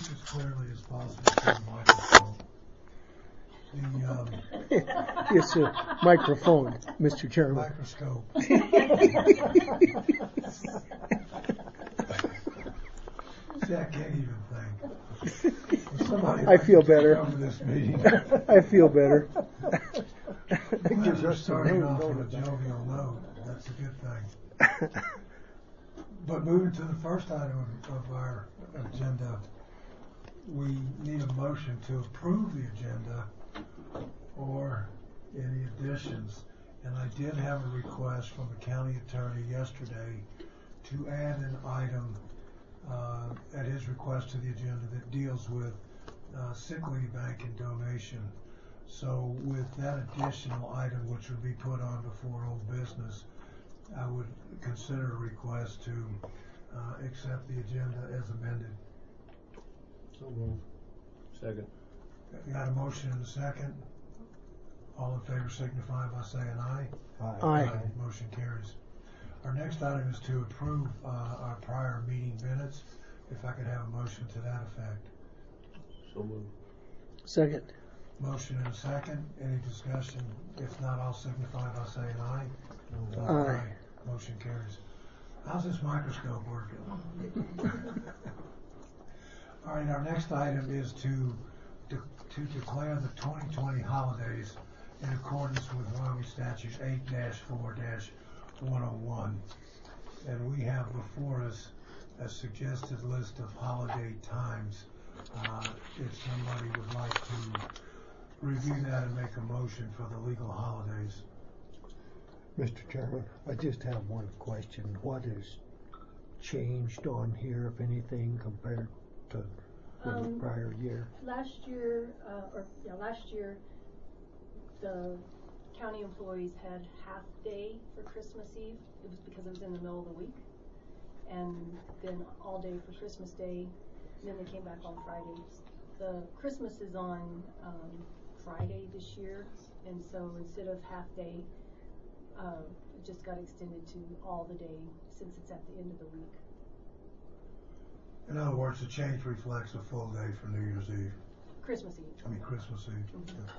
as clearly as possible to the microphone. It's a microphone, Mr. Chairman. Microscope. See, I can't even think. I feel better. Over this meeting. I feel better. Glad we're starting off on a jovial note. That's a good thing. But moving to the first item of our agenda, we need a motion to approve the agenda or any additions. And I did have a request from the county attorney yesterday to add an item at his request to the agenda that deals with sick leave bank and donation. So with that additional item, which would be put on before old business, I would consider a request to accept the agenda as amended. So moved. Second. Got a motion and a second. All in favor signify by saying aye. Aye. Motion carries. Our next item is to approve our prior meeting minutes. If I could have a motion to that effect. So moved. Second. Motion and a second. Any discussion? If not, I'll signify by saying aye. Aye. Motion carries. How's this microscope working? All right, our next item is to declare the 2020 holidays in accordance with Wyoming Statute 8-4-101. And we have before us a suggested list of holiday times. If somebody would like to review that and make a motion for the legal holidays. Mr. Chairman, I just have one question. What has changed on here, if anything, compared to the prior year? Last year, the county employees had half day for Christmas Eve. It was because it was in the middle of the week. And then all day for Christmas Day. And then they came back on Friday. The Christmas is on Friday this year. And so instead of half day, it just got extended to all the day since it's at the end of the week. In other words, the change reflects a full day for New Year's Eve. Christmas Eve. Christmas Eve. Mm-hmm. Yeah.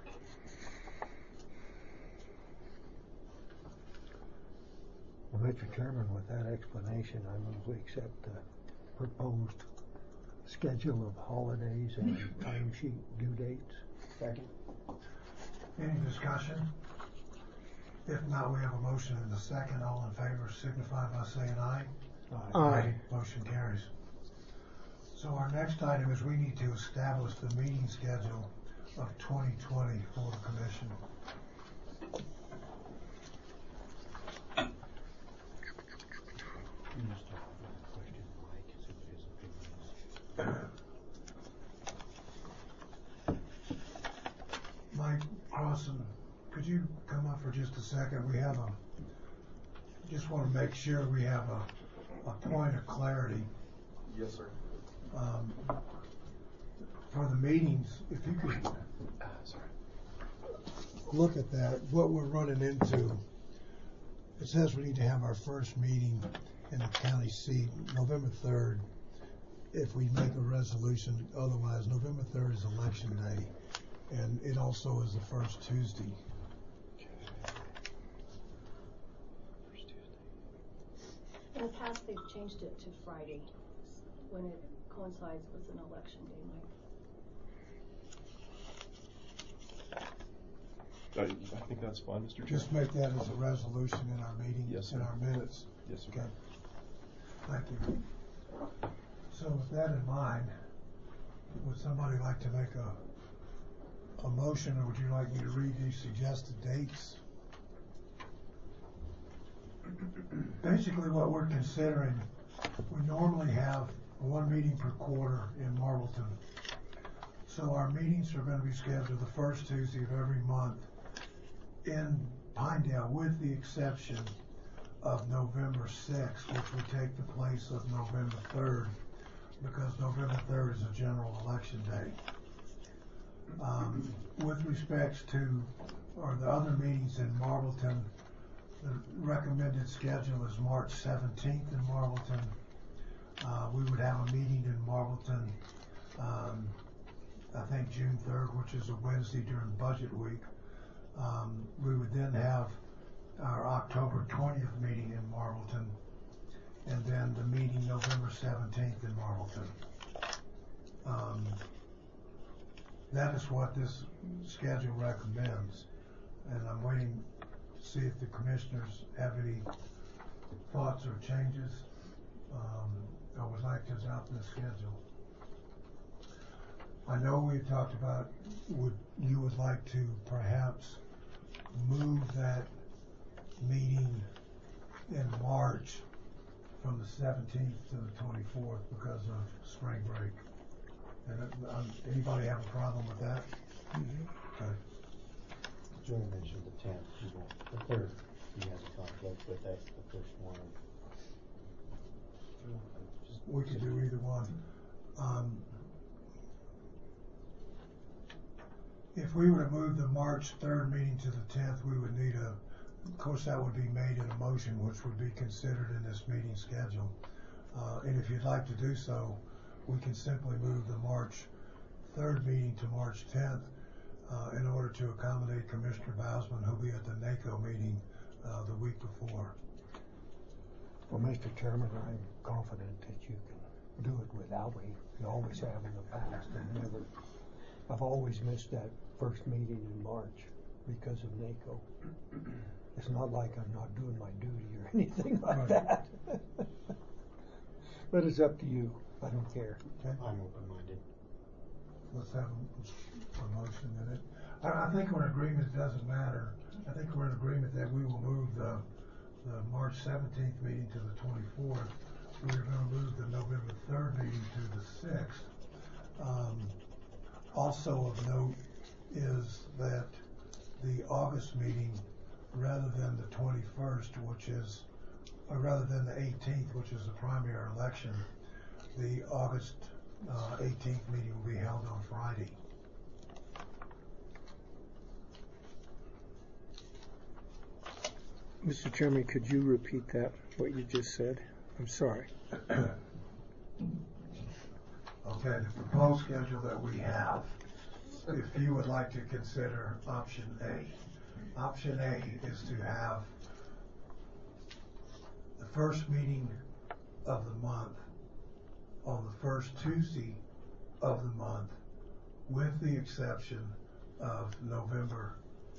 Well, Mr. Chairman, with that explanation, I move we accept the proposed schedule of holidays and timesheet due dates. Second. Any discussion? If not, we have a motion and a second. All in favor signify by saying aye. Aye. Motion carries. So our next item is we need to establish the meeting schedule of 2020 for the commission. Mike Crossan, could you come up for just a second? We have just want to make sure we have a point of clarity. Yes, sir. For the meetings, if you could look at that, what we're running into, it says we need to have our first meeting in the county seat November 3rd. If we make a resolution, otherwise November 3rd is election day, and it also is the first Tuesday. In the past, they've changed it to Friday when it coincides with an election day, I think that's fine, Mr. Chair. Just make that as a resolution in our meeting, Yes, sir. in our minutes. Yes, sir. Okay. Thank you. So with that in mind, would somebody like to make a motion, or would you like me to read these suggested dates? Basically what we're considering, we normally have one meeting per quarter in Marvelton. So our meetings are going to be scheduled the first Tuesday of every month in Pinedale, with the exception of November 6th, which would take the place of November 3rd, because November 3rd is a general election day. With respects to the other meetings in Marvelton, the recommended schedule is March 17th in Marvelton. We would have a meeting in Marvelton I think June 3rd, which is a Wednesday during budget week. We would then have our October 20th meeting in Marlton, and then the meeting November 17th in Marlton. That is what this schedule recommends, and I'm waiting to see if the commissioners have any thoughts or changes, or would like to adopt this schedule. I know we talked about you would like to perhaps move that meeting in March from the 17th to the 24th because of spring break. And anybody have a problem with that? Okay. Joey mentioned the 10th, the 3rd, he has a conflict, but that's the first one. We could do either one. If we were to move the March 3rd meeting to the 10th, we would need of course that would be made in a motion which would be considered in this meeting schedule. And if you'd like to do so, we can simply move the March 3rd meeting to March 10th in order to accommodate Commissioner Bausman, who'll be at the NACO meeting the week before. Well, Mr. Chairman, I'm confident that you can do it without me. You always have in the past, and I've always missed that first meeting in March because of NACO. It's not like I'm not doing my duty or anything like that. But it's up to you. I don't care. Okay. I'm open-minded. Let's have a motion in it. I think we're in agreement, it doesn't matter. I think we're in agreement that we will move the March 17th meeting to the 24th. We're going to move the November 3rd meeting to the 6th. Also of note is that the August meeting, rather than the 21st, rather than the 18th, which is the primary election, the August 18th meeting will be held on Friday. Mr. Chairman, could you repeat that, what you just said? I'm sorry. Okay, the proposed schedule that we have, if you would like to consider option A. Option A is to have the first meeting of the month on the first Tuesday of the month, with the exception of November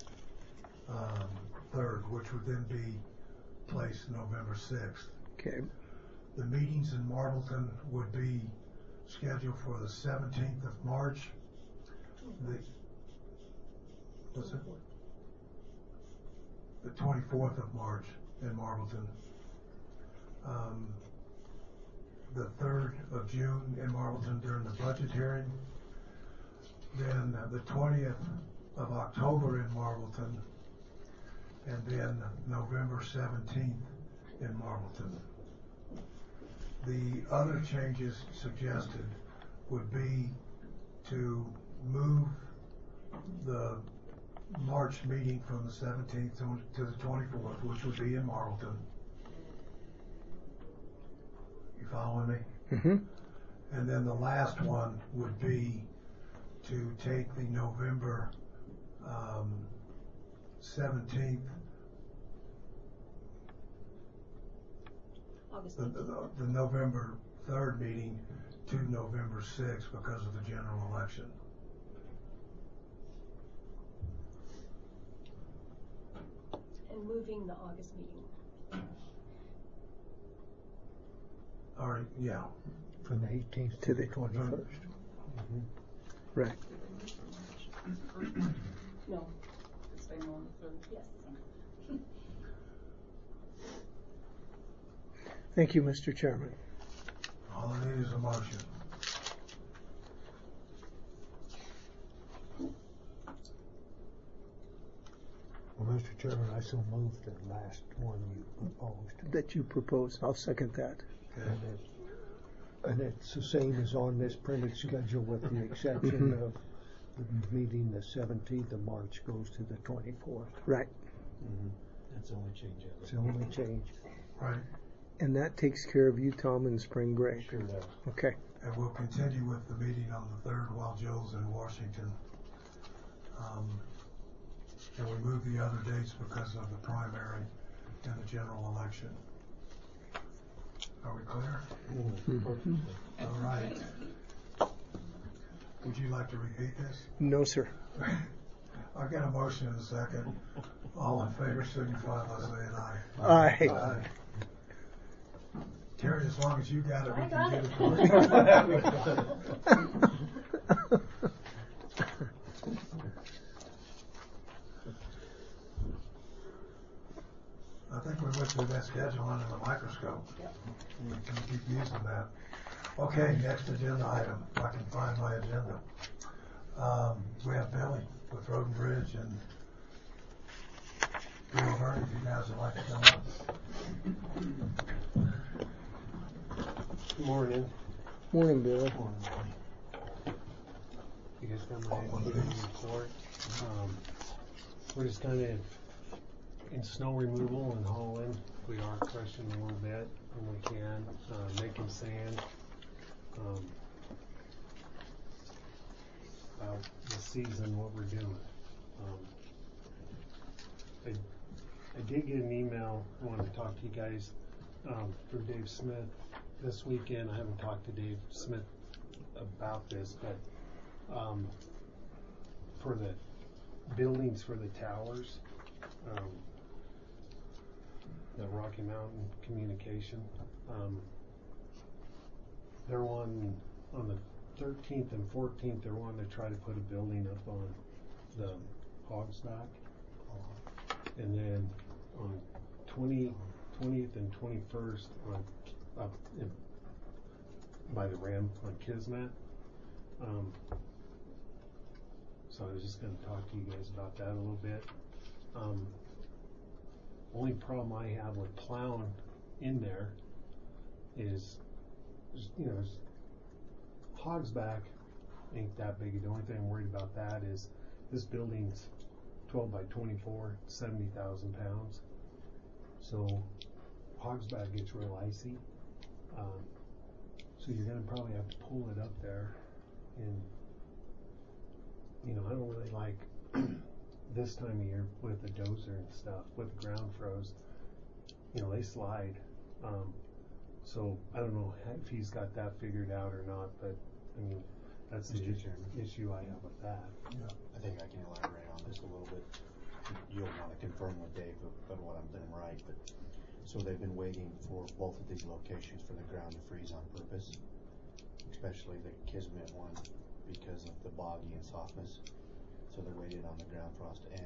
3rd, which would then be placed November 6th. Okay. The meetings in Marlton would be scheduled for the 17th of March. The 24th of March in Marlton. The 3rd of June in Marlton during the budget hearing. Then the 20th of October in Marlton. And then November 17th in Marlton. The other changes suggested would be to move the March meeting from the 17th to the 24th, which would be in Marlton. You following me? Mm-hmm. And then the last one would be to take the November 17th, the November 3rd meeting to November 6th because of the general election. And moving the August meeting. All right, yeah. From the 18th to the 21st. Right. No. Same on the 3rd? Yes. Thank you, Mr. Chairman. All I need is a motion. Well, Mr. Chairman, I so moved the last one you proposed. That you propose, I'll second that. Okay. And it's the same as on this printed schedule with the exception of the meeting the 17th of March goes to the 24th. Right. That's the only change. It's the only change. Right. And that takes care of you, Tom, in spring break. Sure does. Okay. And we'll continue with the meeting on the 3rd while Joe's in Washington. And we move the other dates because of the primary and the general election. Are we clear? Perfectly. All right. Would you like to repeat this? No, sir. I've got a motion in a second. All in favor signify by saying aye. Aye. Terry, as long as you got it, we I can got get it. it for you. I think we went through that schedule under the microscope. We can keep using that. Okay, next agenda item, if I can find my agenda. We have Billy with Road and Bridge and Bill Murray, if you guys would like to come up. Good morning. Morning, Billy. You guys got my activity report. We're just kind of in snow removal and hauling. We are crushing a little bit when we can, making sand. About the season, what we're doing. I did get an email. I wanted to talk to you guys through Dave Smith this weekend. I haven't talked to Dave Smith about this, but for the buildings for the towers, the Rocky Mountain Communication, they're on the 13th and 14th. They're wanting to try to put a building up on the Hog's Back, and then on 20th and 21st by the Ram on Kismet. So I was just going to talk to you guys about that a little bit. Only problem I have with plowing in there is, Hog's Back ain't that big. The only thing I'm worried about that is this building's 12 by 24, 70,000 pounds. So Hog's Back gets real icy. So you're going to probably have to pull it up there. And, I don't really like this time of year with the dozer and stuff, with the ground froze. They slide. So I don't know if he's got that figured out or not, but that's the issue I have with that. Yeah. I think I can elaborate on this a little bit. You'll want to confirm with Dave but what I'm doing right, but so they've been waiting for both of these locations for the ground to freeze on purpose, especially the Kismet one because of the boggy and softness. So they're waiting on the ground frost, and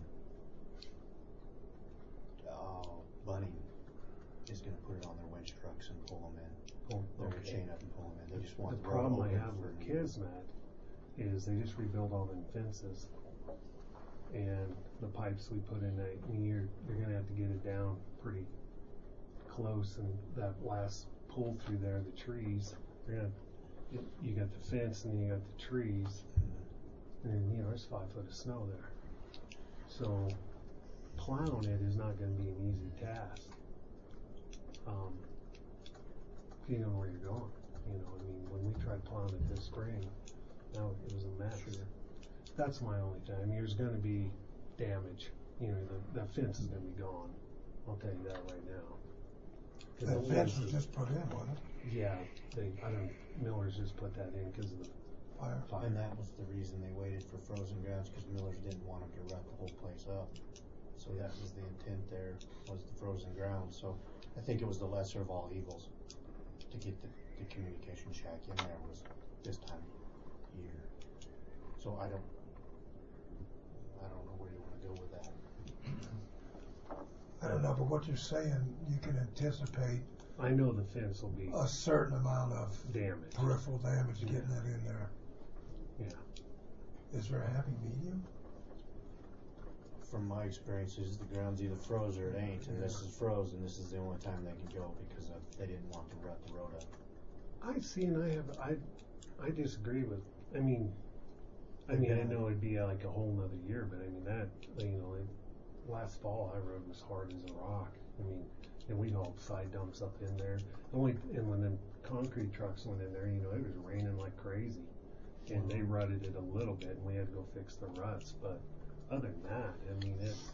Bunning is going to put it on their winch trucks and pull them in. They're going to chain up and pull them in. They just want the problem I have with Kismet is they just rebuilt all them fences, and the pipes we put in. You're going to have to get it down pretty close, and that last pull through there, the trees. You got the fence, and then you got the trees, and there's 5 foot of snow there. So plowing it is not going to be an easy task. You know where you're going. When we tried plowing it this spring, now it was a mess. Sure. That's my only thing. There's going to be damage. The fence is going to be gone. I'll tell you that right now. That fence was just put in, wasn't it? Yeah, Miller's just put that in because of the fire. And that was the reason they waited for frozen grounds, because Miller's didn't want them to wrap the whole place up. So that was the intent there, was the frozen ground. So I think it was the lesser of all evils to get the communication shack in there was this time of year. So I don't know where you want to go with that. I don't know, but what you're saying, you can anticipate I know the fence will be a certain amount of damage. peripheral damage getting that in there. Yeah. Is there a happy medium? From my experiences, the ground's either froze or it ain't, and this is frozen. This is the only time they can go because they didn't want to rut the road up. I disagree with. I know it'd be like a whole nother year, but last fall I rode was hard as a rock. and we hauled side dumps up in there. And when the concrete trucks went in there, you know, it was raining like crazy. And they rutted it a little bit, and we had to go fix the ruts. But other than that, I mean, it's,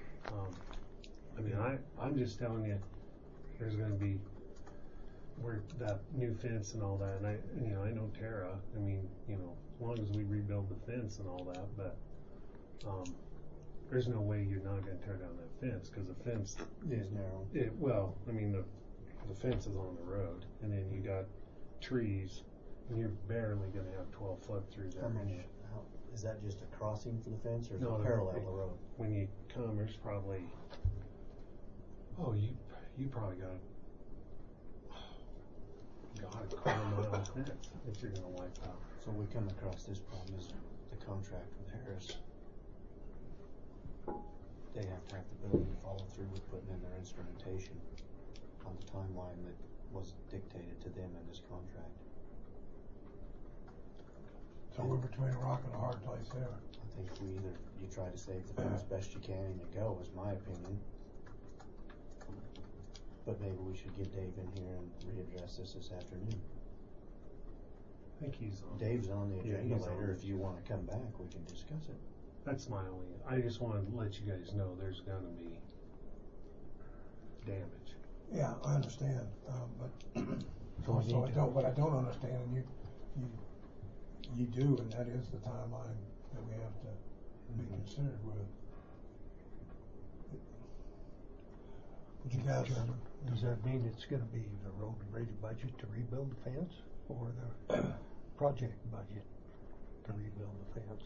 I'm just telling you, there's going to be where that new fence and all that. And I know Tara. I mean, you know, as long as we rebuild the fence and all that, but there's no way you're not going to tear down that fence, because the fence is narrow. The fence is on the road, and then you got trees, and you're barely going to have 12 foot through there. Is that just a crossing for the fence, or is No, it parallel the road? When you come, there's probably, you probably got a quarter mile fence that you're going to wipe out. So we come across this problem is the contract with Harris. They have to have the ability to follow through with putting in their instrumentation on the timeline that was dictated to them in this contract. So we're between a rock and a hard place there. I think you try to save the fence best you can and you go, is my opinion. But maybe we should get Dave in here and readdress this afternoon. I think he's on. Dave's on the agenda he's later. on. If you want to come back, we can discuss it. That's my only, I just want to let you guys know there's going to be damage. Yeah, I understand, but So we need to- what I don't understand, and you do, and that is the timeline that we have to be considered with. Would you guys, Does that mean it's gonna be the road and bridge budget to rebuild the fence, or the project budget to rebuild the fence?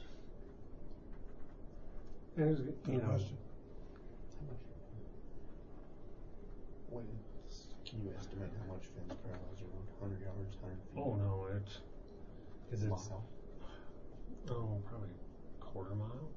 There's, good question. Can you estimate how much fence parallels your road? 100 yards, 100 feet? oh no, it's Mile? probably a quarter mile.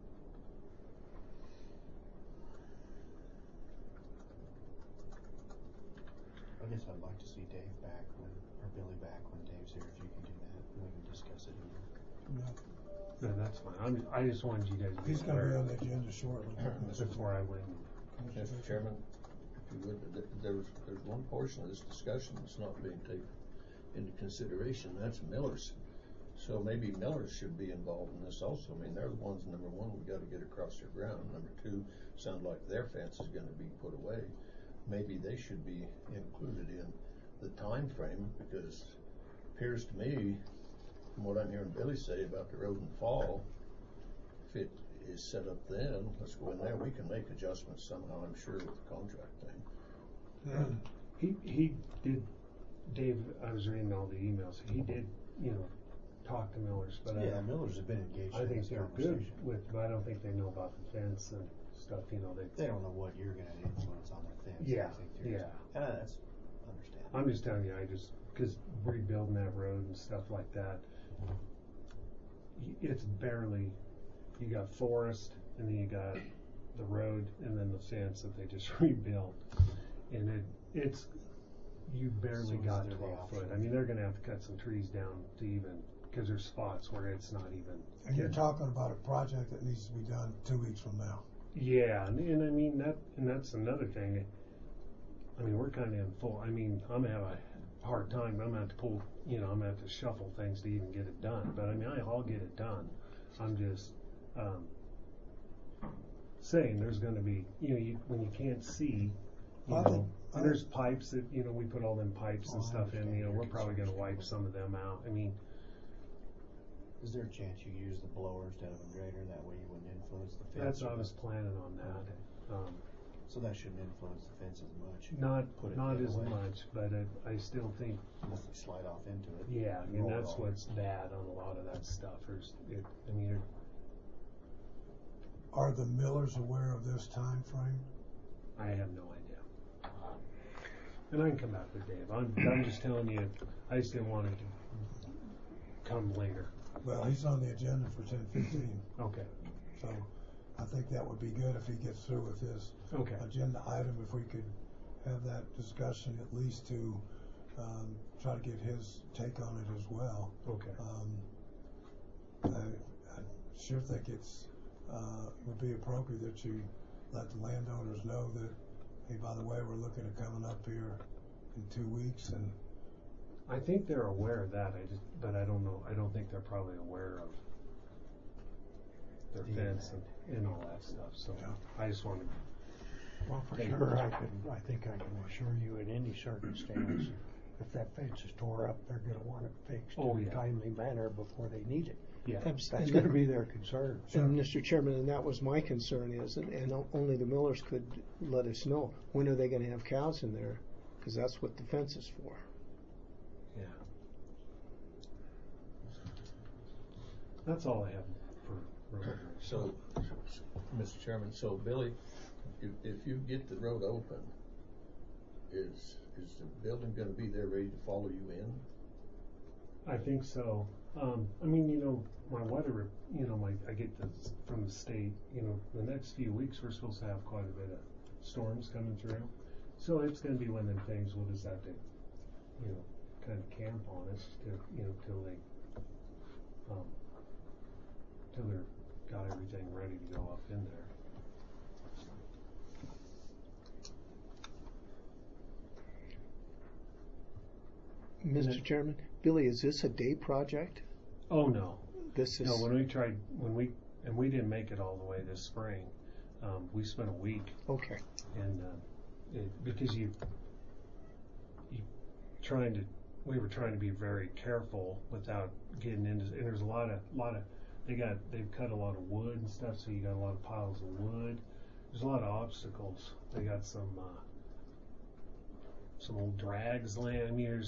I guess I'd like to see Dave back or Billy back when Dave's here, if you can do that, and we can discuss it here. Yeah. No, that's fine. I just wanted you guys to be He's gonna be aware on the agenda shortly. before I went. Mr. Chairman, if you would, there's one portion of this discussion that's not being taken into consideration, that's Miller's. So maybe Miller's should be involved in this also. I mean, they're the ones, number one, we gotta get across their ground. Number two, sound like their fence is gonna be put away. Maybe they should be included in the time frame, because it appears to me, from what I'm hearing Billy say about the road and fall, if it is set up then, let's go in there, we can make adjustments somehow, I'm sure, with the contract thing. He did, Dave, I was reading all the emails, he did, talk to Miller's, but Miller's have been engaged I in think this they're good conversation. but I don't think they know about the fence and stuff, They don't know what you're gonna influence on their fence. Yeah, I think there's- yeah. That's understandable. I'm just telling you, because rebuilding that road and stuff like that, it's barely, you got forest, and then you got the road, and then the fence that they just rebuilt. And you barely So is got there the 12 foot. option? I mean, they're gonna have to cut some trees down to even, because there's spots where it's not even. And you're talking about a project that needs to be done 2 weeks from now. Yeah, and I mean, that's another thing. I mean, we're kind of in full, I mean, I'm gonna have a hard time, I'm gonna have to pull, I'm gonna have to shuffle things to even get it done, but I mean, I'll get it done. I'm just, saying there's gonna be, when you can't see, and there's pipes that, we put all them pipes and stuff in, we're probably gonna wipe some of them out. I mean, Is there a chance you use the blower instead of a grader? That way you wouldn't influence the fence? that's, I was planning on that. So that shouldn't influence the fence as much? Not Put it not the as other way. much, but I still think, Unless they slide off into it. yeah, and roll it that's off. what's bad on a lot of that stuff. Are the Millers aware of this time frame? I have no idea. And I can come back with Dave. I'm just telling you, I just didn't want it to come later. Well, he's on the agenda for 10:15, Okay. so I think that would be good if he gets through with his Okay. agenda item, if we could have that discussion at least to try to get his take on it as well. Okay. I sure think it's would be appropriate that you let the landowners know that, Hey, by the way, we're looking at coming up here in 2 weeks, and I think they're aware of that, but I don't know, I don't think they're probably aware of their fence and all that stuff, so Yeah. I just wanted. Well, for Thank sure, you. I think I can assure you in any circumstance, if that fence is tore up, they're gonna want it fixed Oh, in a yeah. timely manner before they need it. Yeah, That's And gonna be their concern. And Mr. Chairman, and that was my concern is, and only the Millers could let us know, when are they gonna have cows in there? Because that's what the fence is for. yeah. That's all I have for road. So, Mr. Chairman, so Billy, if you get the road open, is the building gonna be there ready to follow you in? I think so. I mean, my weather, I get this from the state, the next few weeks, we're supposed to have quite a bit of storms coming through. So it's gonna be one of them things, we'll just have to, kind of camp on it till they're got everything ready to go up in there. Mr. Chairman, Billy, is this a day project? Oh, no. This is. No, we didn't make it all the way this spring. We spent a week, Okay. and because we were trying to be very careful without getting into, and there's a lot of they've cut a lot of wood and stuff, so you got a lot of piles of wood. There's a lot of obstacles. They got some old drags laying. I mean,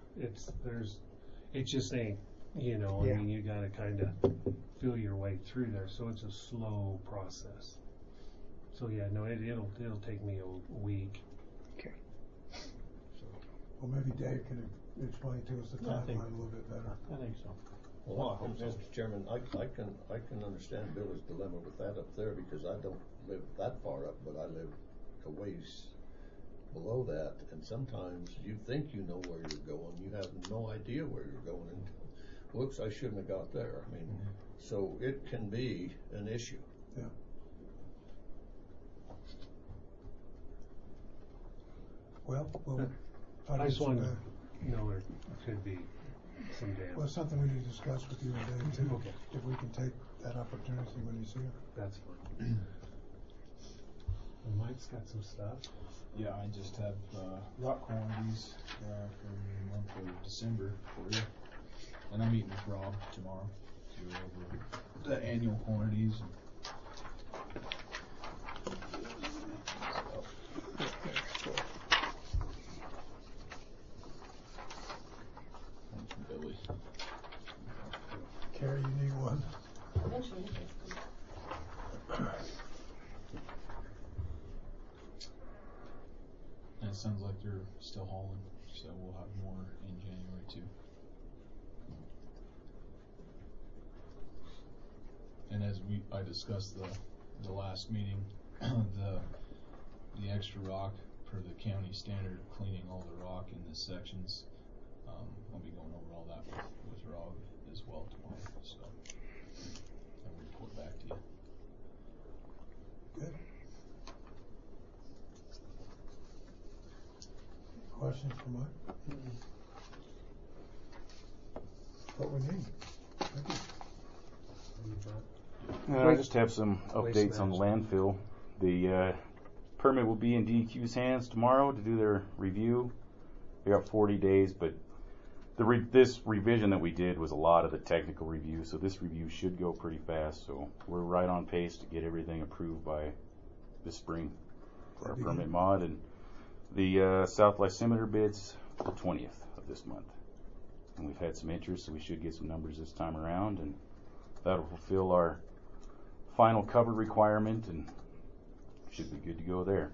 it just ain't, I mean, you gotta kind of feel your way through there, so it's a slow process. So yeah, no, it'll take me a week. Okay. well, maybe Dave can explain to us the I think- timeline a little bit better. I think so. Well, Mr. Chairman, I can understand Billy's dilemma with that up there, because I don't live that far up, but I live a ways below that, and sometimes you think you know where you're going, you have no idea where you're going until, whoops, I shouldn't have got there. I mean, so it can be an issue. Yeah. Well, I just wanted to know there could be some damage. Well, it's something we need to discuss with you and Dave too. Okay. If we can take that opportunity when you see him. That's fine. And Mike's got some stuff. Yeah, I just have rock quantities for the month of December for you. And I'm meeting with Rob tomorrow to go over the annual quantities. Thanks, Billy. Carrie, you need one? Eventually, And it sounds like they're still hauling, so we'll have more in January too. And as I discussed the last meeting, the extra rock per the county standard, cleaning all the rock in the sections. I'll be going over all that with Rob as well tomorrow, so I'll report back to you. Good. Questions for Mike? What we need. Thank you. I just have some Waste updates on the landfill. The permit will be in DEQ's hands tomorrow to do their review. They got 40 days, but this revision that we did was a lot of the technical review, so this review should go pretty fast. So we're right on pace to get everything approved by this spring for our permit mod. And the South Lysimeter bids the 20th of this month. And we've had some interest, so we should get some numbers this time around, and that'll fulfill our final cover requirement and should be good to go there.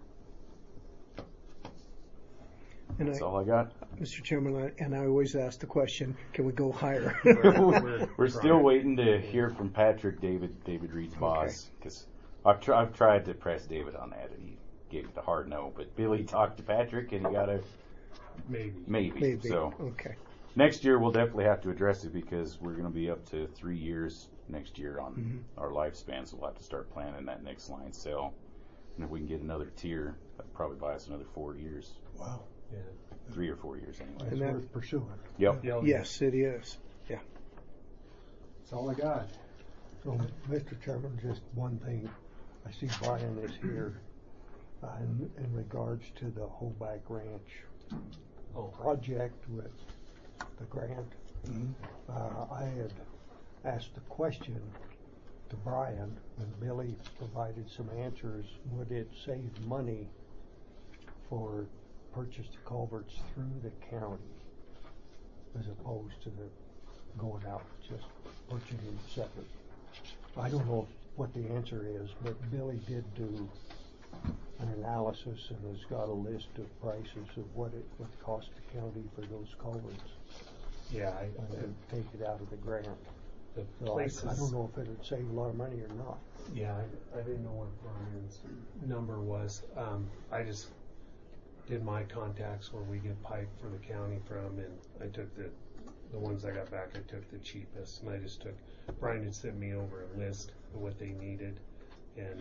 And That's all I got. Mr. Chairman, I always ask the question, can we go higher? We're still waiting to hear from Patrick, David Reed's boss, because I've tried to press David on that, and he gave it a hard no. But Billy talked to Patrick, and he got a maybe. So Okay. next year we'll definitely have to address it, because we're going to be up to 3 years next year on our lifespan, so we'll have to start planning that next line cell. And if we can get another tier, that'd probably buy us another 4 years, Wow. Yeah. 3 or 4 years anyway. It's And that- worth pursuing. Yep. Yeah, Yes, it is. That's all I got. So, Mr. Chairman, just one thing. I see Brian is here in regards to the Hoback Ranch project with the grant. I had asked the question to Brian, and Billy provided some answers. Would it save money for purchase the culverts through the county as opposed to going out just purchasing separate? I don't know what the answer is, but Billy did do an analysis and has got a list of prices of what it would cost the county for those culverts. Yeah, And take it out of the grant. the So places. I don't know if it would save a lot of money or not. Yeah, I didn't know what Brian's number was. I just did my contacts where we get pipe for the county from, and I took the ones I got back, I took the cheapest, and I just took, Brian had sent me over a list of what they needed, and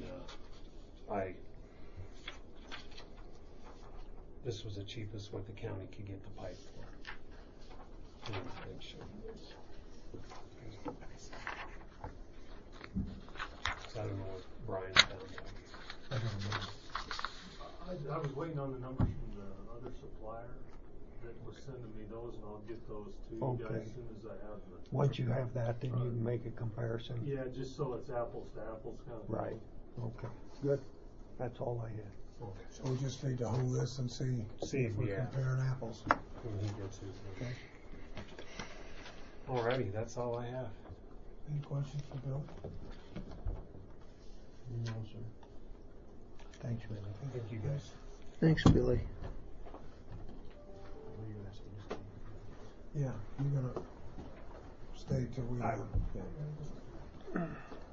this was the cheapest what the county could get the pipe for. And show you this. So I don't know what Brian found out. I don't know. I was waiting on the numbers from the other supplier that was sending me those, and I'll get those to you guys Okay. as soon as I have them. Once you have that, then you can make a comparison. Yeah, just so it's apples to apples kind of. Right. Okay. Good. That's all I had. Okay. So we just need to hold this and see if we're yeah. comparing apples. When he gets his. Okay. Alrighty, that's all I have. Any questions for Bill? No, sir. Thanks, Billy. Thank you guys. Thanks, Billy. Yeah, you're gonna stay till we. I- Yeah.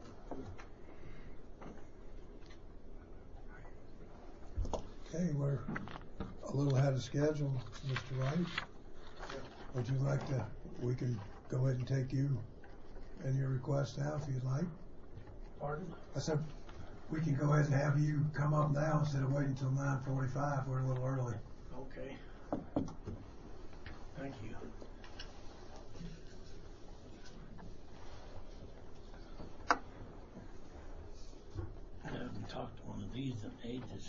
Okay, we're a little ahead of schedule, Mr. Wright. Would you like to, we can go ahead and take you and your request now if you'd like. Pardon? I said, we can go ahead and have you come up now instead of waiting until 9:45. We're a little early. Okay. Thank you. I haven't talked to one of these in ages.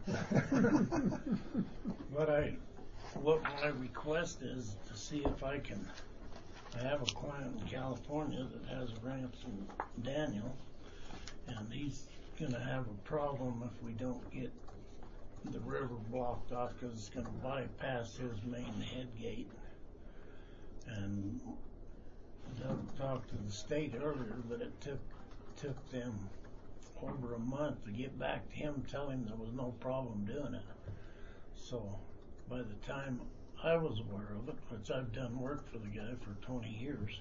But what my request is to see if I have a client in California that has a ranch in Daniel, and he's gonna have a problem if we don't get the river blocked off because it's gonna bypass his main head gate. And Doug talked to the state earlier that it took them over a month to get back to him, tell him there was no problem doing it. So by the time I was aware of it, which I've done work for the guy for 20 years,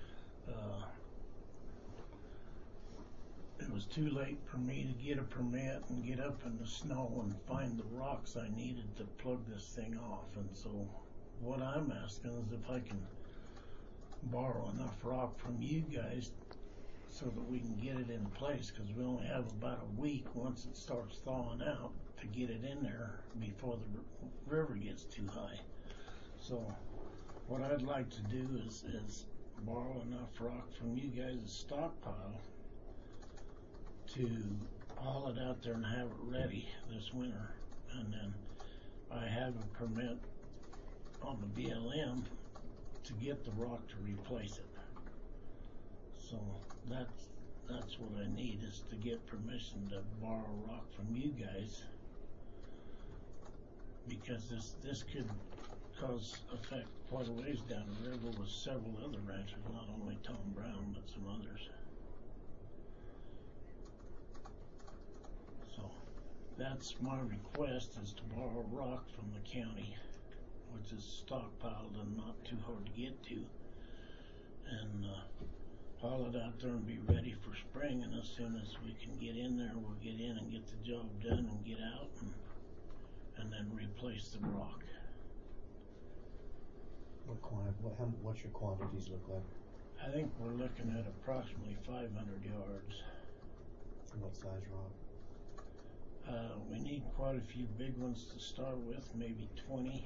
it was too late for me to get a permit and get up in the snow and find the rocks I needed to plug this thing off. And so what I'm asking is if I can borrow enough rock from you guys so that we can get it in place, because we only have about a week once it starts thawing out to get it in there before the river gets too high. So what I'd like to do is borrow enough rock from you guys' stockpile to haul it out there and have it ready this winter, and then I have a permit on the BLM to get the rock to replace it. So that's what I need, is to get permission to borrow rock from you guys, because this could cause effect quite a ways down the river with several other ranchers, not only Tom Brown but some others. So that's my request, is to borrow rock from the county, which is stockpiled and not too hard to get to, and haul it out there and be ready for spring. And as soon as we can get in there, we'll get in and get the job done and get out and then replace the rock. What's your quantities look like? I think we're looking at approximately 500 yards. What size rock? We need quite a few big ones to start with, maybe 20,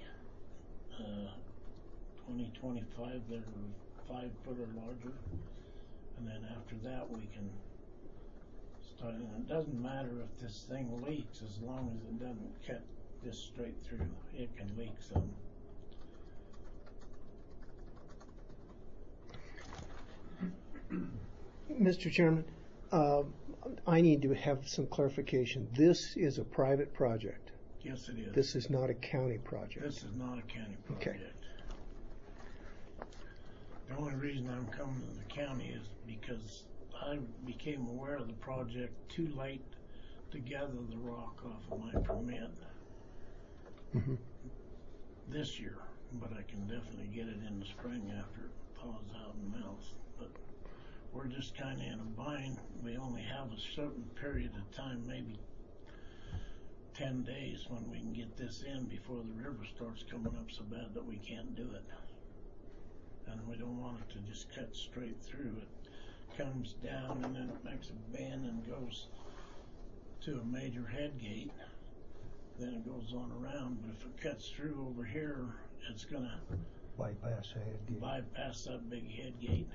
25 that are 5 foot or larger. And then after that we can start, and it doesn't matter if this thing leaks as long as it doesn't cut this straight through. It can leak some. Mr. Chairman, I need to have some clarification. This is a private project. Yes, it is. This is not a county project. This is not a county project. Okay. The only reason I'm coming to the county is because I became aware of the project too late to gather the rock off of my permit this year, but I can definitely get it in the spring after it thaws out and melts. But we're just kind of in a bind. We only have a certain period of time, maybe 10 days, when we can get this in before the river starts coming up so bad that we can't do it. And we don't want it to just cut straight through. It comes down and then it makes a bend and goes to a major head gate. Then it goes on around. But if it cuts through over here, it's going to bypass the head gate. Bypass that big head gate.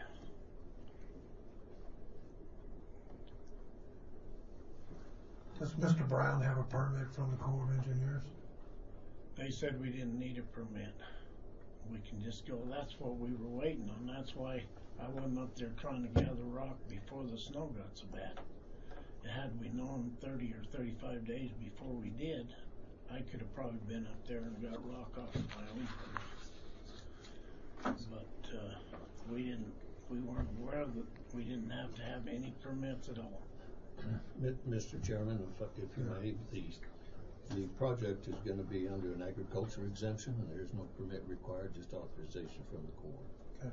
Does Mr. Brown have a permit from the Corps of Engineers? They said we didn't need a permit. We can just go. That's what we were waiting on. That's why I wasn't up there trying to gather rock before the snow got so bad. Had we known 30 or 35 days before we did, I could have probably been up there and got rock off of my own permit. But we didn't. We weren't aware that we didn't have to have any permits at all. Mr. Chairman, if you may, the project is going to be under an agriculture exemption, and there's no permit required, just authorization from the Corps.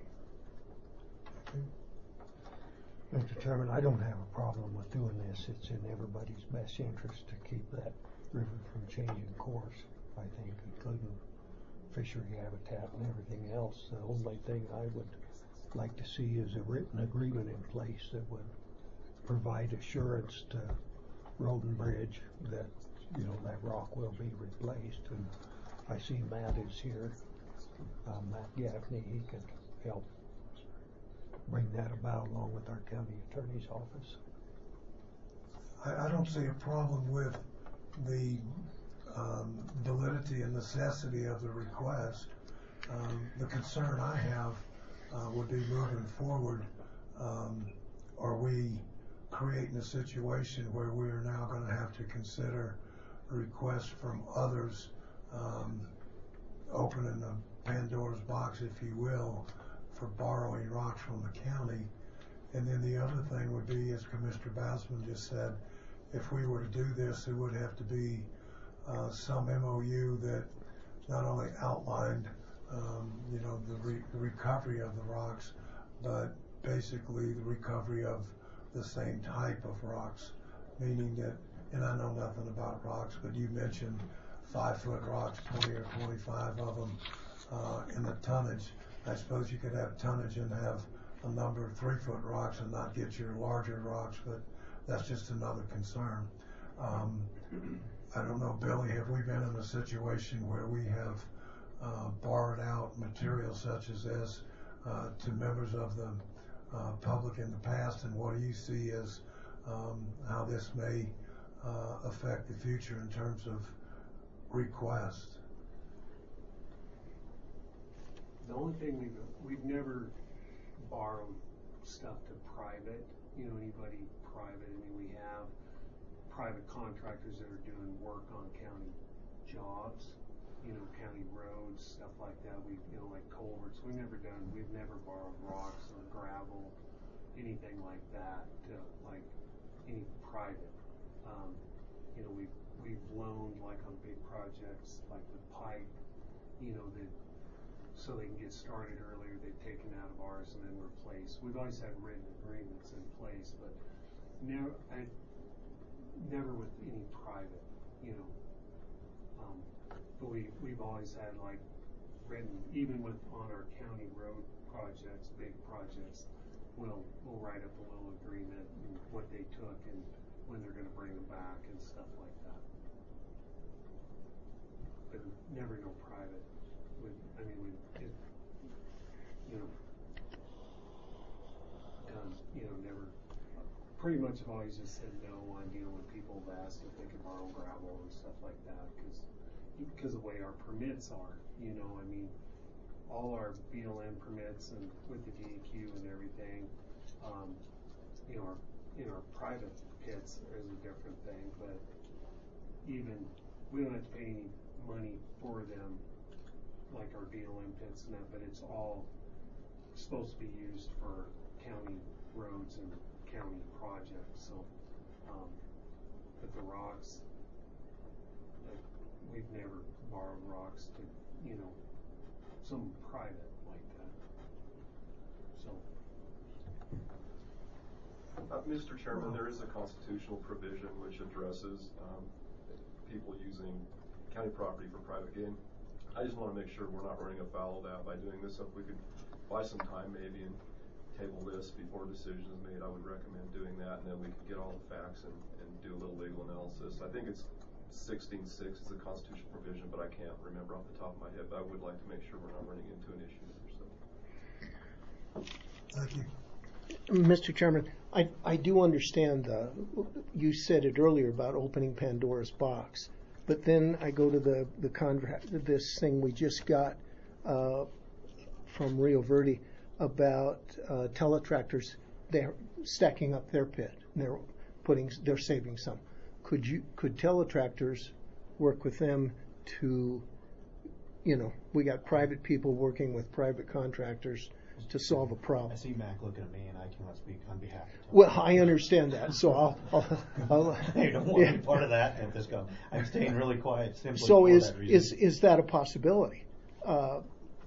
Okay. Mr. Chairman, I don't have a problem with doing this. It's in everybody's best interest to keep that river from changing course, I think, including fishery habitat and everything else. The only thing I would like to see is a written agreement in place that would provide assurance to Road and Bridge that, you know, that rock will be replaced. And I see Matt is here, Matt Gaffney. He can help bring that about along with our county attorney's office. I don't see a problem with the validity and necessity of the request. The concern I have would be moving forward. Are we creating a situation where we are now going to have to consider requests from others, opening a Pandora's box, if you will, for borrowing rocks from the county? And then the other thing would be, as Commissioner Bassman just said, if we were to do this, it would have to be some MOU that not only outlined, you know, the recovery of the rocks, but basically the recovery of the same type of rocks, meaning that, and I know nothing about rocks, but you mentioned 5 foot rocks, 20 or 25 of them in the tonnage. I suppose you could have tonnage and have a number of 3 foot rocks and not get your larger rocks, but that's just another concern. I don't know, Billy, have we been in a situation where we have borrowed out material such as this to members of the public in the past, and what do you see as how this may affect the future in terms of requests? The only thing we've never borrowed stuff to private, you know, anybody private. I mean, we have private contractors that are doing work on county jobs, you know, county roads, stuff like that. We, you know, like culverts. We've never borrowed rocks or gravel, anything like that, like any private. You know, we've loaned, like on big projects like the pipe, you know, that so they can get started earlier, they've taken out of ours and then replaced. We've always had written agreements in place, but never with any private, you know. But we've always had like written, even with on our county road projects, big projects, we'll write up a little agreement and what they took and when they're gonna bring them back and stuff like that. But never no private. Never. Pretty much have always just said no on, when people have asked if they could borrow gravel and stuff like that, because of the way our permits are, all our BLM permits and with the DEQ and everything, our private pits is a different thing, but even, we don't have to pay any money for them, like our BLM pits and that, but it's all supposed to be used for county roads and county projects, so, but the rocks, we've never borrowed rocks to, some private like that, so. Mr. Chairman, there is a constitutional provision which addresses people using county property for private gain. I just want to make sure we're not running afoul of that by doing this. So if we could buy some time maybe and table this before a decision is made, I would recommend doing that, and then we can get all the facts and do a little legal analysis. I think it's 16.6 is the constitutional provision, but I can't remember off the top of my head. But I would like to make sure we're not running into an issue there. So. Thank you. Mr. Chairman, I do understand, you said it earlier about opening Pandora's box, but then I go to the contract, this thing we just got from Rio Verde about teletractors. They're stacking up their pit and they're saving some. Could teletractors work with them to, we got private people working with private contractors to solve a problem. I see Mac looking at me, and I cannot speak on behalf of Tom. Well, I understand that, so I'll You don't want to be part of that at this go. I'm staying really quiet simply so for that reason. is that a possibility? I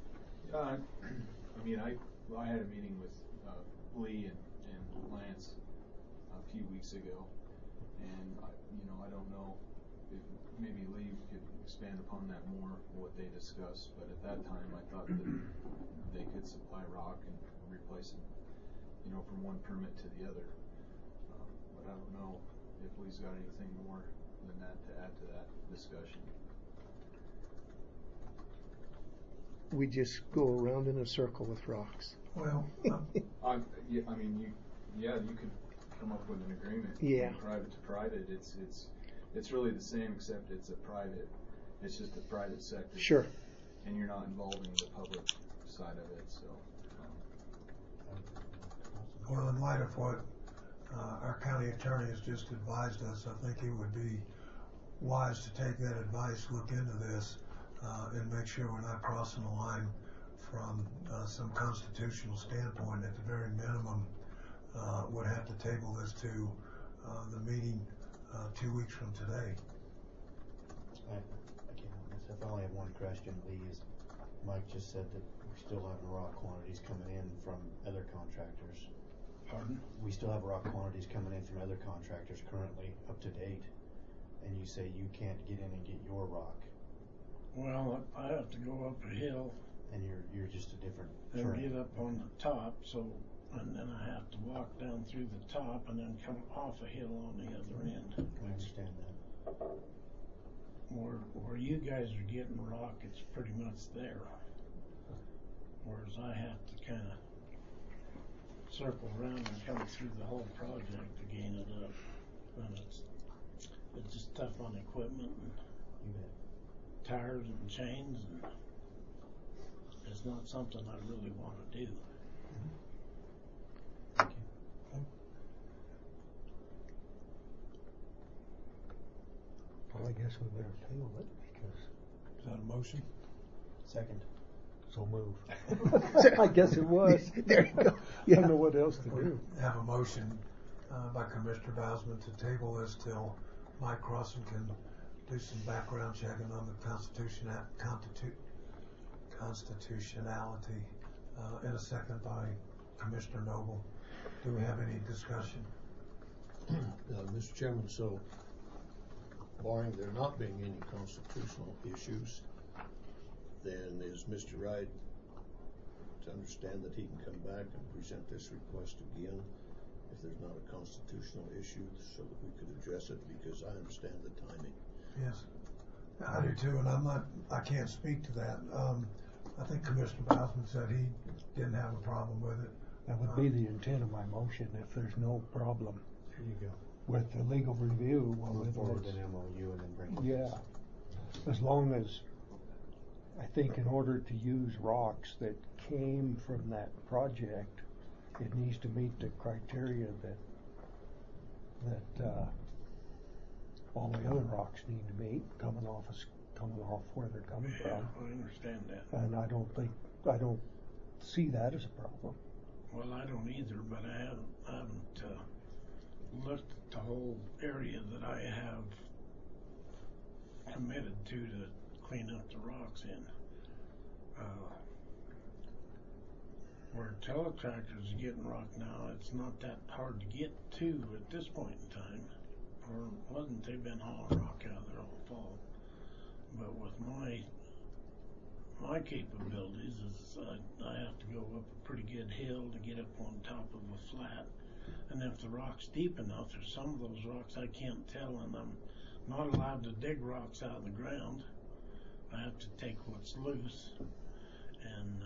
had a meeting with Lee and Lance a few weeks ago, and I don't know if maybe Lee could expand upon that more, what they discussed, but at that time I thought that they could supply rock and replace it, from one permit to the other. But I don't know if Lee's got anything more than that to add to that discussion. We just go around in a circle with rocks. Well, you could come up with an agreement. Yeah. From private to private, it's really the same, except it's just a private sector. Sure. And you're not involving the public side of it, so. Well, in light of what our county attorney has just advised us, I think it would be wise to take that advice, look into this, and make sure we're not crossing the line from some constitutional standpoint. At the very minimum, would have to table this to the meeting 2 weeks from today. I only have one question, Lee. Mike just said that we're still having rock quantities coming in from other contractors. Pardon? We still have rock quantities coming in from other contractors currently up to date, and you say you can't get in and get your rock. Well, I have to go up a hill. And you're just a different and terrain. Get up on the top, and then I have to walk down through the top and then come off a hill on the other end. I understand that. Where you guys are getting rock, it's pretty much there. Whereas I have to kind of circle around and come through the whole project to gain it up. And it's just tough on equipment and tires and chains, and it's not something I really want to do. Thank you. Well, I guess we better table it because. Is that a motion? Second. So move. I guess it was. There you go. I don't know what else to do. Have a motion by Commissioner Bausman to table this till Mike Crossan can do some background checking on the constitutionality, and a second by Commissioner Noble. Do we have any discussion? Mr. Chairman, so barring there not being any constitutional issues, then is Mr. Wright to understand that he can come back and present this request again if there's not a constitutional issue, so that we could address it, because I understand the timing. Yes, I do too, and I can't speak to that. I think Commissioner Bowsman said he didn't have a problem with it. That would be the intent of my motion, if there's no problem There you go. with the legal review. Well, Move then forward let's- an MOU and then bring it. Yeah, as long as, I think in order to use rocks that came from that project, it needs to meet the criteria that all the other rocks need to meet, coming off where they're coming Yeah, from. I understand that. And I don't see that as a problem. Well, I don't either, but I haven't looked at the whole area that I have committed to clean up the rocks in. Where Teletractor's getting rock now, it's not that hard to get to at this point in time. Or wasn't they been hauling rock out of there all fall? But with my capabilities is I have to go up a pretty good hill to get up on top of a flat. And if the rock's deep enough, there's some of those rocks I can't tell, and I'm not allowed to dig rocks out of the ground. I have to take what's loose. And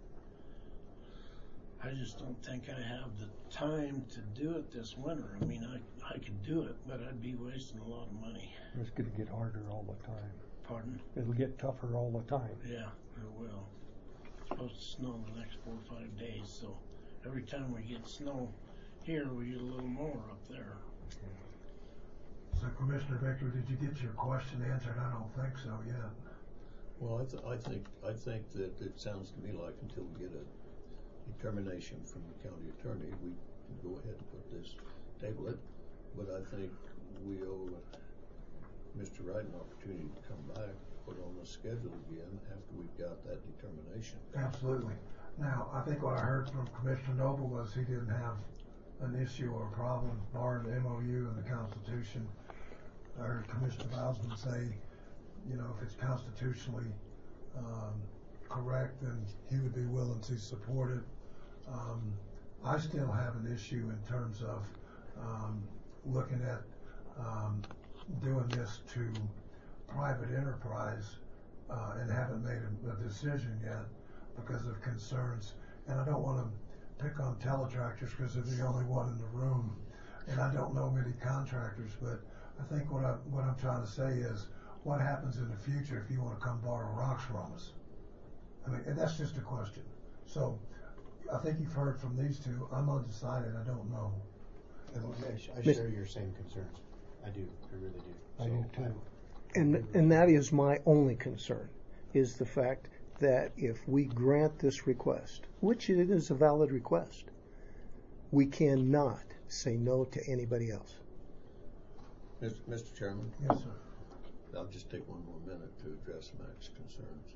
I just don't think I have the time to do it this winter. I mean, I could do it, but I'd be wasting a lot of money. It's gonna get harder all the time. Pardon? It'll get tougher all the time. Yeah, it will. It's supposed to snow in the next 4 or 5 days, so every time we get snow here, we get a little more up there. So Commissioner Victor, did you get your question answered? I don't think so yet. Well, I think that it sounds to me like until we get a determination from the county attorney, we can go ahead and table it. But I think we owe Mr. Wright an opportunity to come back, put on the schedule again after we've got that determination. Absolutely. Now, I think what I heard from Commissioner Noble was he didn't have an issue or a problem barring the MOU and the Constitution. I heard Commissioner Bowsman say, if it's constitutionally correct, then he would be willing to support it. I still have an issue in terms of looking at doing this to private enterprise and haven't made a decision yet because of concerns. And I don't want to pick on Teletractors because they're the only one in the room, and I don't know many contractors, but I think what I'm trying to say is, what happens in the future if you want to come borrow rocks from us? I mean, and that's just a question. So I think you've heard from these two. I'm undecided. I don't know. I share your same concerns. I do. I really do. I do too. And that is my only concern, is the fact that if we grant this request, which it is a valid request, we cannot say no to anybody else. Mr. Chairman? Yes, sir. I'll just take one more minute to address Mac's concerns.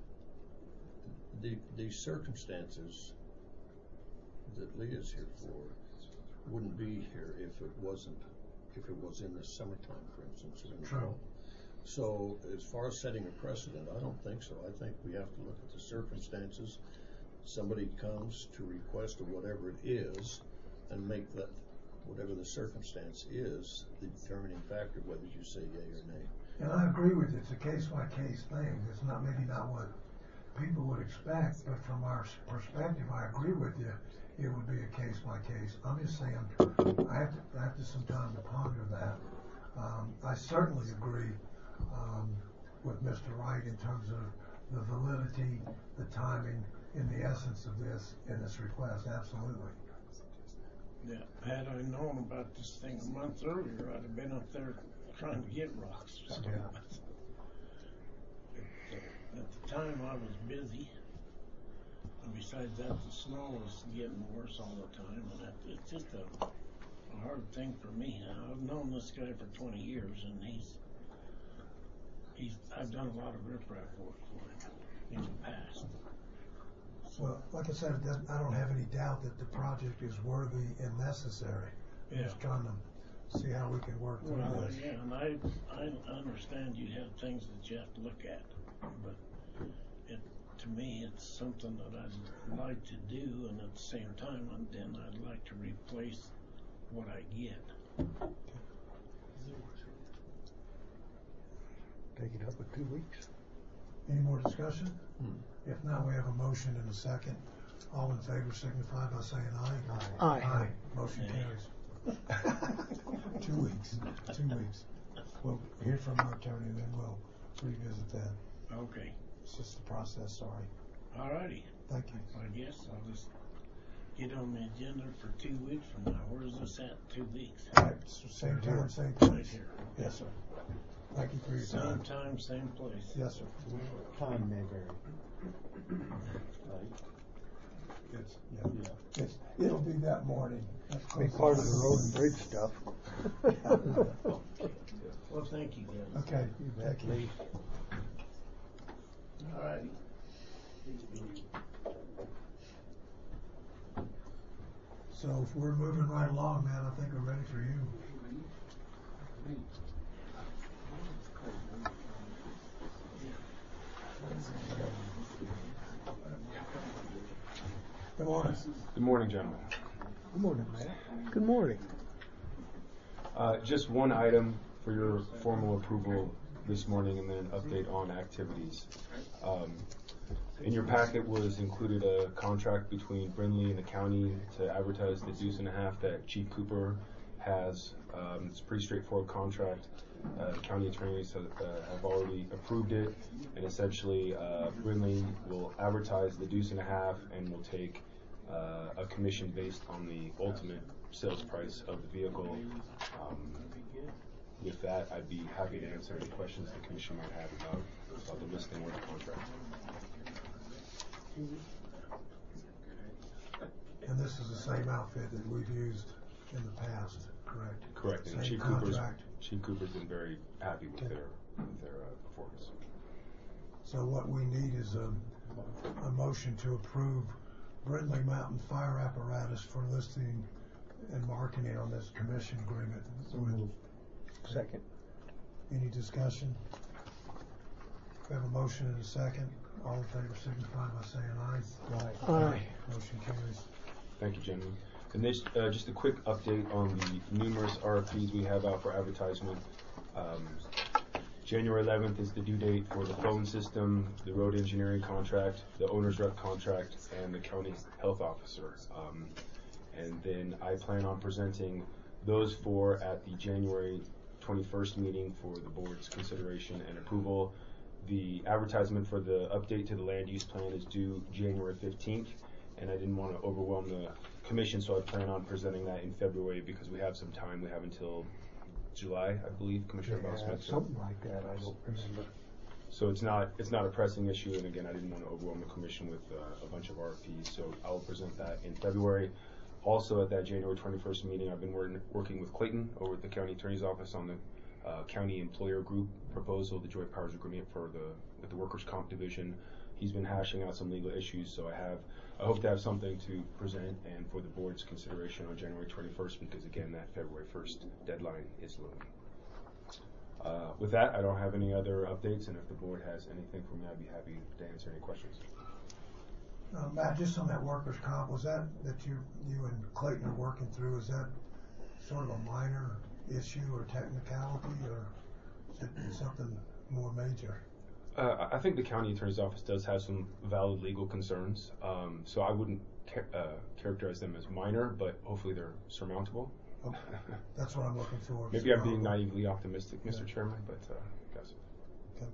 The circumstances that Lee is here for wouldn't be here if it was in the summertime, for instance, or in the fall. So as far as setting a precedent, I don't think so. I think we have to look at the circumstances. Somebody comes to request or whatever it is, and make that, whatever the circumstance is, the determining factor whether you say yay or nay. And I agree with you. It's a case-by-case thing. It's maybe not what people would expect, but from our perspective, I agree with you. It would be a case-by-case. I'm just saying, I have to some time to ponder that. I certainly agree with Mr. Wright in terms of the validity, the timing, and the essence of this in this request. Absolutely. Yeah, had I known about this thing a month earlier, I'd have been up there trying to get rocks. So. Yeah. At the time, I was busy. And besides that, the snow was getting worse all the time, and it's just a hard thing for me. I've known this guy for 20 years, and I've done a lot of riprap work for him in the past. Well, like I said, I don't have any doubt that the project is worthy and necessary. Yeah. Just trying to see how we can work through this. Yeah, and I understand you have things that you have to look at, but to me, it's something that I'd like to do, and at the same time, then I'd like to replace what I get. Take it up in 2 weeks. Any more discussion? If not, we have a motion and a second. All in favor signify by saying aye. Aye. Motion carries. 2 weeks. 2 weeks. We'll hear from our attorney, and then we'll revisit that. Okay. It's just the process, sorry. Alrighty. Thank you. I guess I'll just get on the agenda for 2 weeks from now. Where's this at? 2 weeks. Right, same time, same Right place. here. Yes, sir. Thank you for your Same time. time, same place. Yes, sir. Time may vary. It'll be that morning. That's Be close. part of the road and bridge stuff. Well, thank you, guys. Okay, thank you. Alrighty. So if we're moving right along, man, I think we're ready for you. Good morning. Good morning, gentlemen. Good morning, Matt. Good morning. Just one item for your formal approval this morning, and then an update on activities. In your packet was included a contract between Brindley and the county to advertise the deuce and a half that Chief Cooper has. It's a pretty straightforward contract. The county attorneys have already approved it, and essentially Brindley will advertise the deuce and a half and will take a commission based on the ultimate sales price of the vehicle. With that, I'd be happy to answer any questions the commission might have about the listing or the contract. And this is the same outfit that we've used in the past, correct? Correct. And Same Chief Cooper's been very happy with their performance. So what we need is a motion to approve Brindley Mountain Fire Apparatus for listing and marketing on this commission agreement. Second. Any discussion? We have a motion and a second. All in favor signify by saying aye. Aye. Motion carries. Thank you, gentlemen. And this, just a quick update on the numerous RFPs we have out for advertisement. January 11th is the due date for the phone system, the road engineering contract, the owner's rep contract, and the county health officer. And then I plan on presenting those four at the January 21st meeting for the board's consideration and approval. The advertisement for the update to the land use plan is due January 15th, and I didn't want to overwhelm the commission, so I plan on presenting that in February because we have some time. We have until July, I believe, Commissioner Bossman. Something like that, I don't remember. So it's not a pressing issue, and again, I didn't want to overwhelm the commission with a bunch of RFPs, so I will present that in February. Also, at that January 21st meeting, I've been working with Clayton over at the county attorney's office on the county employer group proposal, the joint powers agreement with the workers' comp division. He's been hashing out some legal issues, so I hope to have something to present and for the board's consideration on January 21st, because again, that February 1st deadline is looming. With that, I don't have any other updates, and if the board has anything for me, I'd be happy to answer any questions. Matt, just on that workers' comp, was that you and Clayton are working through, is that sort of a minor issue or technicality, or is it something more major? I think the county attorney's office does have some valid legal concerns, so I wouldn't characterize them as minor, but hopefully they're surmountable. Okay. That's what I'm looking for. Maybe I'm being naively optimistic, Mr. Chairman, but yes. Okay.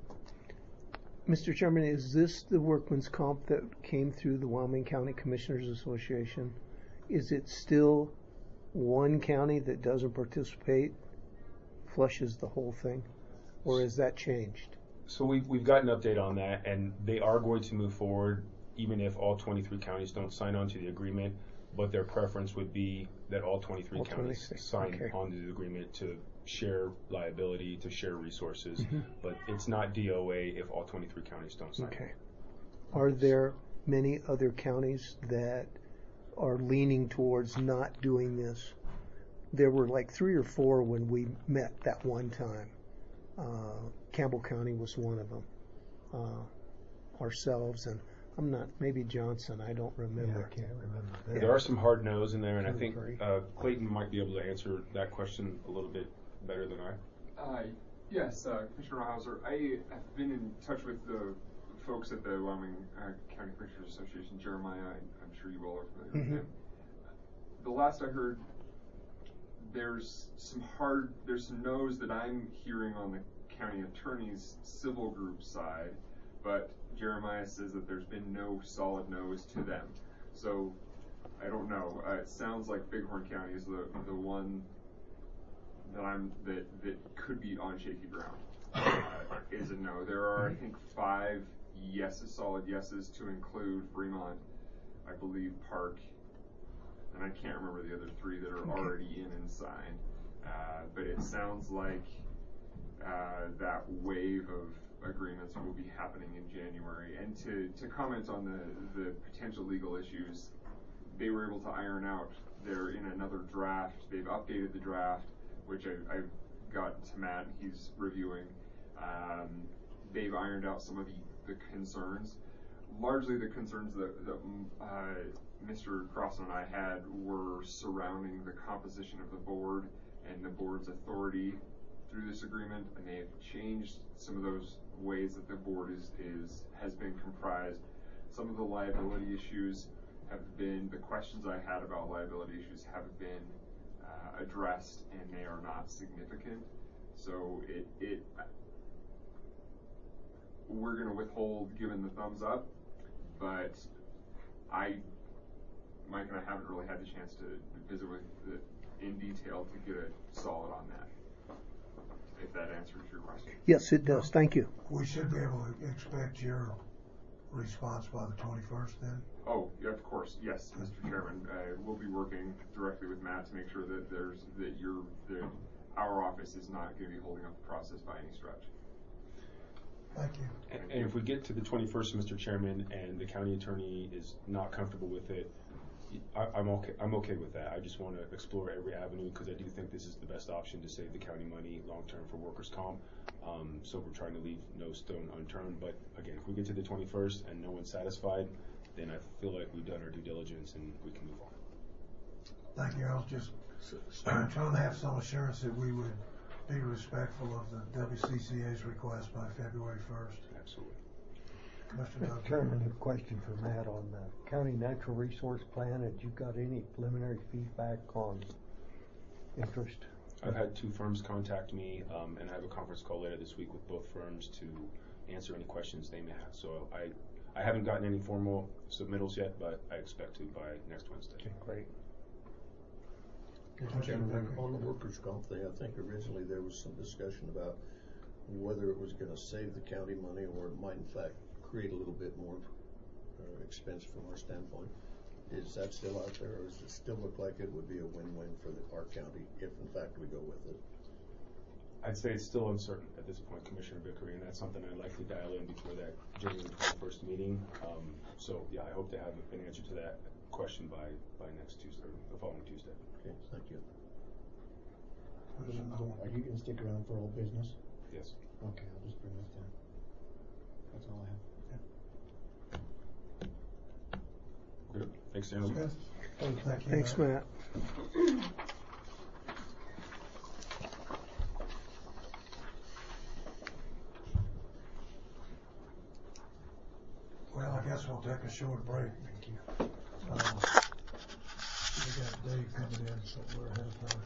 Mr. Chairman, is this the workman's comp that came through the Wyoming County Commissioners Association? Is it still one county that doesn't participate, flushes the whole thing, or has that changed? So we've got an update on that, and they are going to move forward even if all 23 counties don't sign on to the agreement, but their preference would be that all 23 counties sign onto the agreement to share liability, to share resources, but it's not DOA if all 23 counties don't sign. Okay. Are there many other counties that are leaning towards not doing this? There were like 3 or 4 when we met that one time. Campbell County was one of them. Ourselves, and I'm not, maybe Johnson, I don't remember. I can't remember. There are some hard no's in there, and I Two or think three. Clayton might be able to answer that question a little bit better than I. Yes, Commissioner Hauser, I have been in touch with the folks at the Wyoming County Commissioners Association. Jeremiah, I'm sure you all are familiar with him. The last I heard, there's some no's that I'm hearing on the county attorney's civil group side, but Jeremiah says that there's been no solid no's to them. So I don't know. It sounds like Bighorn County is the one that could be on shaky ground. Is a no. There are, I think, 5 yeses, solid yeses, to include Fremont, I believe Park, and I can't remember the other 3 that are already in and signed. But it sounds like that wave of agreements will be happening in January. And to comment on the potential legal issues, they were able to iron out. They're in another draft. They've updated the draft, which I've got to Matt. He's reviewing. They've ironed out some of the concerns. Largely the concerns that Mr. Crossan and I had were surrounding the composition of the board and the board's authority through this agreement, and they have changed some of those ways that the board has been comprised. Some of the liability issues have been, the questions I had about liability issues have been addressed, and they are not significant. So we're going to withhold giving the thumbs up, but Mike and I haven't really had the chance to visit with it in detail to get a solid on that, if that answers your question. Yes, it does. Thank you. We should be able to expect your response by the 21st then? Oh, yeah, of course, yes, Mr. Chairman. We'll be working directly with Matt to make sure that our office is not going to be holding up the process by any stretch. Thank you. And if we get to the 21st, Mr. Chairman, and the county attorney is not comfortable with it, I'm okay with that. I just want to explore every avenue because I do think this is the best option to save the county money long term for workers' comp. So we're trying to leave no stone unturned. But again, if we get to the 21st and no one's satisfied, then I feel like we've done our due diligence and we can move on. Thank you. I was just trying to have some assurance that we would be respectful of the WCCA's request by February 1st. Absolutely. Mr. Chairman, a question for Matt on the county natural resource plan. Had you got any preliminary feedback on interest? I've had 2 firms contact me, and I have a conference call later this week with both firms to answer any questions they may have. So I haven't gotten any formal submittals yet, but I expect to by next Wednesday. Okay, great. Chairman, on the workers' comp thing, I think originally there was some discussion about whether it was going to save the county money or it might in fact create a little bit more expense from our standpoint. Is that still out there, or does it still look like it would be a win-win for our county if in fact we go with it? I'd say it's still uncertain at this point, Commissioner Vickery, and that's something I'd like to dial in before that January 21st meeting. So yeah, I hope to have an answer to that question by next Tuesday, or the following Tuesday. Okay, thank you. Are you going to stick around for old business? Yes. Okay, I'll just bring that down. That's all I have. Good. Thanks, gentlemen. Thank you. Thanks, Matt. Well, I guess we'll take a short break. Thank you. We got Dave coming in, so we're half hour.